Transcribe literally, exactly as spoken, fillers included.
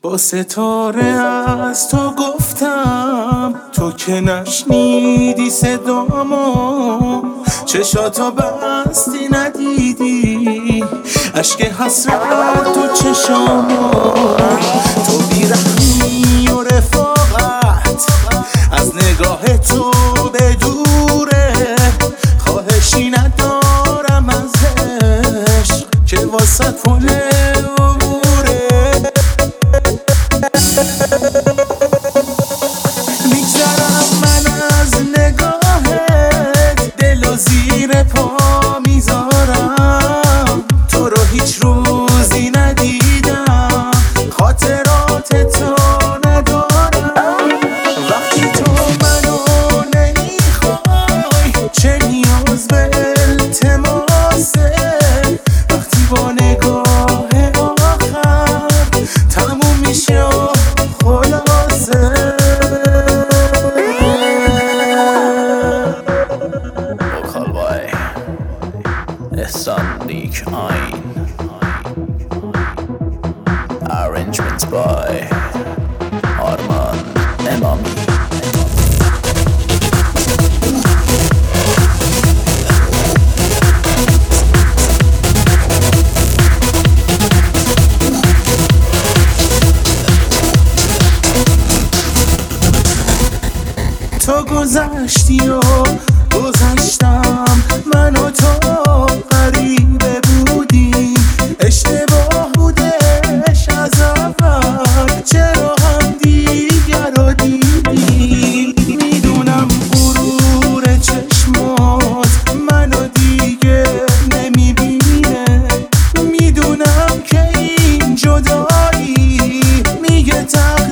با ستاره از تو گفتم، تو که نشنیدی صدامو، چشاتو بستی ندیدی اشک حسرت تو چشامو. تو بیرحمی و رفاقت از نگاه تو به دوره، خواهشی ندارم از عشق که واسه پل میگذرم من از نگاهت، دل و زیر پا میذارم. تو رو هیچ روزی ندیدم، خاطرات تو ندارم. وقتی تو منو نمیخوای، چه نیاز به التماسه؟ وقتی با نگاه آخر تموم میشه خلاصه. Sandik Ain. Arrangements by Arman Emami. تو گذشتی و گذشتم، من و تو غریبه بودی. اشتباه بودش از اول، چرا هم دیگر رو دیدی؟ میدونم غرور چشمات منو دیگه نمیبینه، میدونم که این جدایی میگه